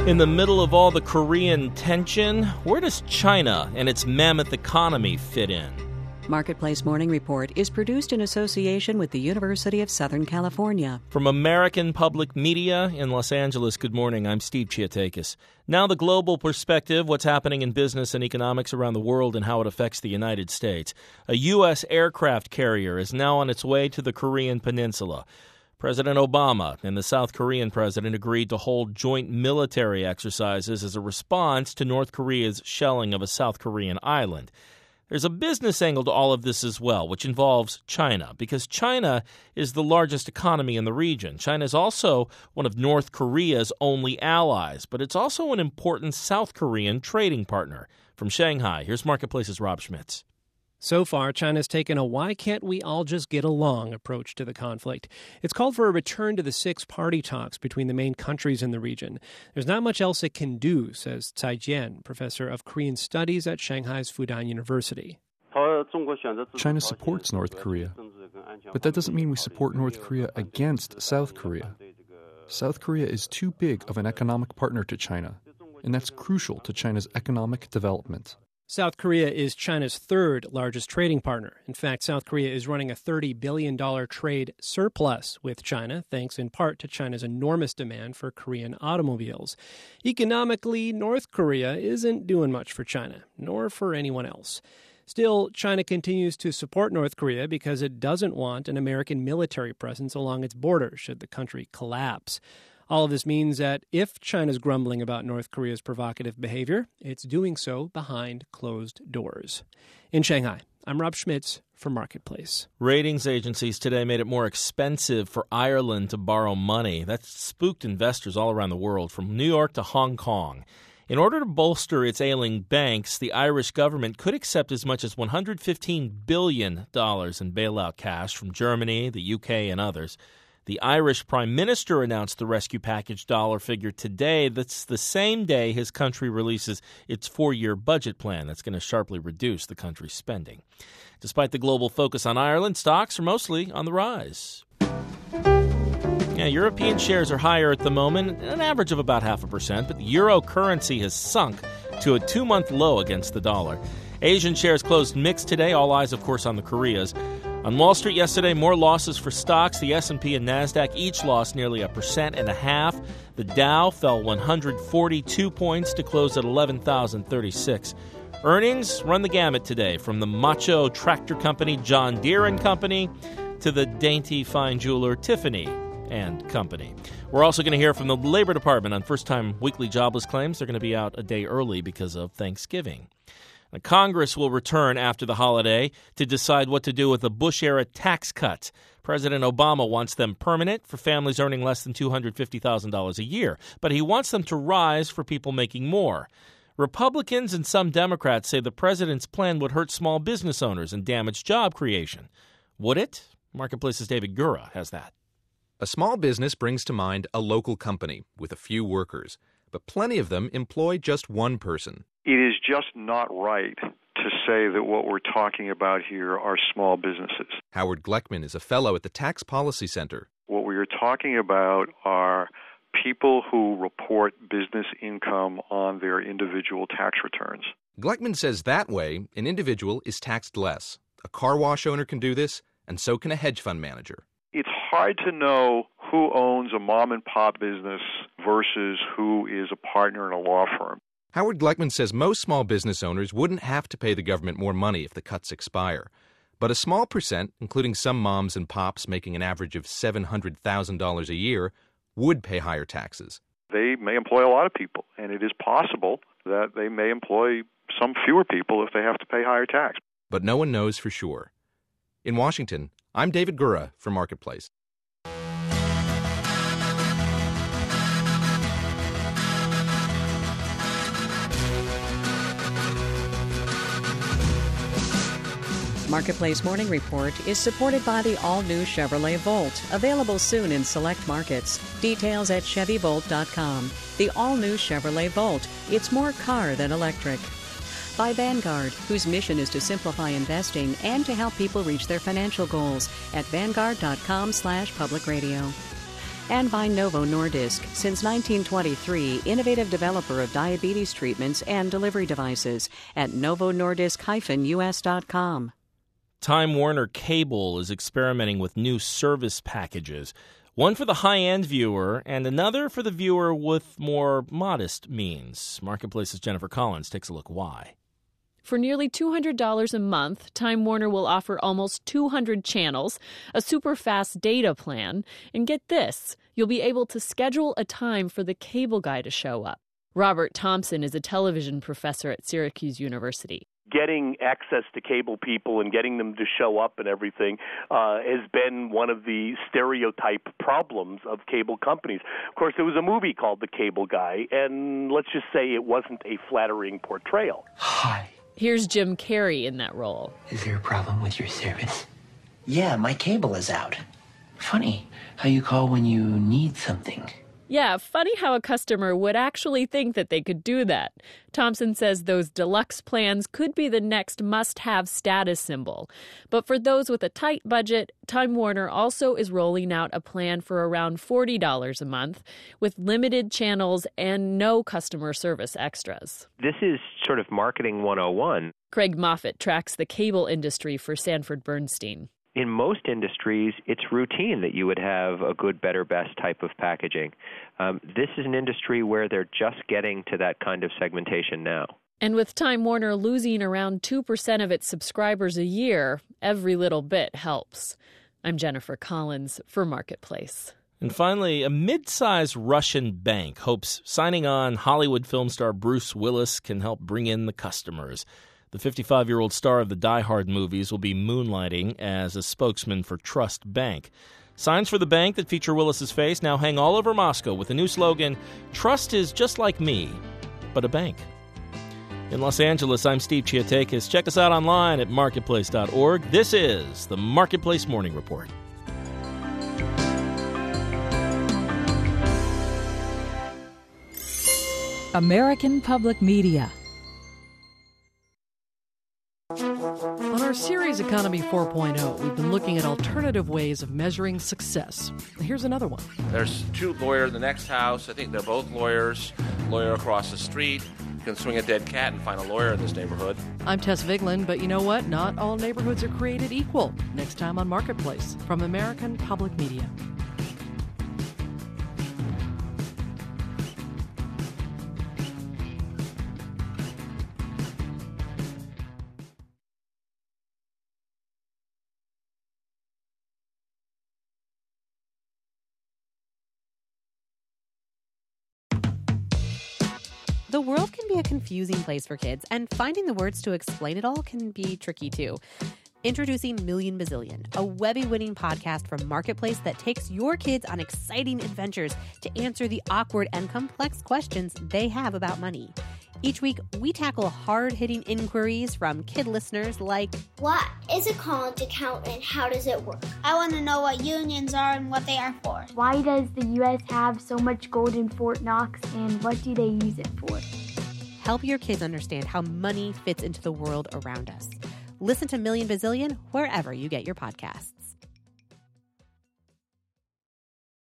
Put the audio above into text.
In the middle of all the Korean tension, where does China and its mammoth economy fit in? Marketplace Morning Report is produced in association with the University of Southern California. From American Public Media in Los Angeles, good morning. I'm Steve Chiatakis. Now the global perspective, what's happening in business and economics around the world and how it affects the United States. A U.S. aircraft carrier is now on its way to the Korean Peninsula. President Obama and the South Korean president agreed to hold joint military exercises as a response to North Korea's shelling of a South Korean island. There's a business angle to all of this as well, which involves China, because China is the largest economy in the region. China is also one of North Korea's only allies, but it's also an important South Korean trading partner. From Shanghai, here's Marketplace's Rob Schmitz. So far, China's taken a why can't we all just get along approach to the conflict. It's called for a return to the six-party talks between the main countries in the region. There's not much else it can do, says Tsai Jian, professor of Korean Studies at Shanghai's Fudan University. China supports North Korea, but that doesn't mean we support North Korea against South Korea. South Korea is too big of an economic partner to China, and that's crucial to China's economic development. South Korea is China's third largest trading partner. In fact, South Korea is running a $30 billion trade surplus with China, thanks in part to China's enormous demand for Korean automobiles. Economically, North Korea isn't doing much for China, nor for anyone else. Still, China continues to support North Korea because it doesn't want an American military presence along its border should the country collapse. All of this means that if China's grumbling about North Korea's provocative behavior, it's doing so behind closed doors. In Shanghai, I'm Rob Schmitz for Marketplace. Ratings agencies today made it more expensive for Ireland to borrow money. That spooked investors all around the world, from New York to Hong Kong. In order to bolster its ailing banks, the Irish government could accept as much as $115 billion in bailout cash from Germany, the UK, and others. The Irish Prime Minister announced the rescue package dollar figure today. That's the same day his country releases its 4-year budget plan that's going to sharply reduce the country's spending. Despite the global focus on Ireland, stocks are mostly on the rise. European shares are higher at the moment, an average of about 0.5%, but the euro currency has sunk to a 2-month low against the dollar. Asian shares closed mixed today, all eyes, of course, on the Koreas. On Wall Street yesterday, more losses for stocks. The S&P and NASDAQ each lost nearly 1.5%. The Dow fell 142 points to close at 11,036. Earnings run the gamut today, from the macho tractor company John Deere & Company to the dainty fine jeweler Tiffany & Company. We're also going to hear from the Labor Department on first-time weekly jobless claims. They're going to be out a day early because of Thanksgiving. Now, Congress will return after the holiday to decide what to do with the Bush-era tax cuts. President Obama wants them permanent for families earning less than $250,000 a year, but he wants them to rise for people making more. Republicans and some Democrats say the president's plan would hurt small business owners and damage job creation. Would it? Marketplace's David Gura has that. A small business brings to mind a local company with a few workers, but plenty of them employ just one person. It is just not right to say that what we're talking about here are small businesses. Howard Gleckman is a fellow at the Tax Policy Center. What we are talking about are people who report business income on their individual tax returns. Gleckman says that way, an individual is taxed less. A car wash owner can do this, and so can a hedge fund manager. It's hard to know who owns a mom-and-pop business versus who is a partner in a law firm. Howard Gleckman says most small business owners wouldn't have to pay the government more money if the cuts expire. But a small percent, including some moms and pops making an average of $700,000 a year, would pay higher taxes. They may employ a lot of people, and it is possible that they may employ some fewer people if they have to pay higher tax. But no one knows for sure. In Washington, I'm David Gura for Marketplace. Marketplace Morning Report is supported by the all-new Chevrolet Volt, available soon in select markets. Details at ChevyVolt.com. The all-new Chevrolet Volt. It's more car than electric. By Vanguard, whose mission is to simplify investing and to help people reach their financial goals at Vanguard.com/public radio. And by Novo Nordisk. Since 1923, innovative developer of diabetes treatments and delivery devices at novonordisk-us.com. Time Warner Cable is experimenting with new service packages, one for the high-end viewer and another for the viewer with more modest means. Marketplace's Jennifer Collins takes a look why. For nearly $200 a month, Time Warner will offer almost 200 channels, a super fast data plan, and get this, you'll be able to schedule a time for the cable guy to show up. Robert Thompson is a television professor at Syracuse University. Getting access to cable people and getting them to show up and everything has been one of the stereotype problems of cable companies. Of course, there was a movie called The Cable Guy, and let's just say it wasn't a flattering portrayal. Hi. Here's Jim Carrey in that role. Is there a problem with your service? Yeah, my cable is out. Funny how you call when you need something. Yeah, funny how a customer would actually think that they could do that. Thompson says those deluxe plans could be the next must-have status symbol. But for those with a tight budget, Time Warner also is rolling out a plan for around $40 a month with limited channels and no customer service extras. This is sort of marketing 101. Craig Moffett tracks the cable industry for Sanford Bernstein. In most industries, it's routine that you would have a good, better, best type of packaging. This is an industry where they're just getting to that kind of segmentation now. And with Time Warner losing around 2% of its subscribers a year, every little bit helps. I'm Jennifer Collins for Marketplace. And finally, a mid-sized Russian bank hopes signing on Hollywood film star Bruce Willis can help bring in the customers. The 55-year-old star of the Die Hard movies will be moonlighting as a spokesman for Trust Bank. Signs for the bank that feature Willis's face now hang all over Moscow with the new slogan, "Trust is just like me, but a bank." In Los Angeles, I'm Steve Chiatakis. Check us out online at marketplace.org. This is the Marketplace Morning Report. American Public Media. On our series Economy 4.0, we've been looking at alternative ways of measuring success. Here's another one. There's two lawyers in the next house. I think they're both lawyers. Lawyer across the street. You can swing a dead cat and find a lawyer in this neighborhood. I'm Tess Vigeland, but you know what? Not all neighborhoods are created equal. Next time on Marketplace from American Public Media. The world can be a confusing place for kids, and finding the words to explain it all can be tricky too. Introducing Million Bazillion, a Webby-winning podcast from Marketplace that takes your kids on exciting adventures to answer the awkward and complex questions they have about money. Each week, we tackle hard-hitting inquiries from kid listeners like, what is a college account and how does it work? I want to know what unions are and what they are for. Why does the U.S. have so much gold in Fort Knox and what do they use it for? Help your kids understand how money fits into the world around us. Listen to Million Bazillion wherever you get your podcasts.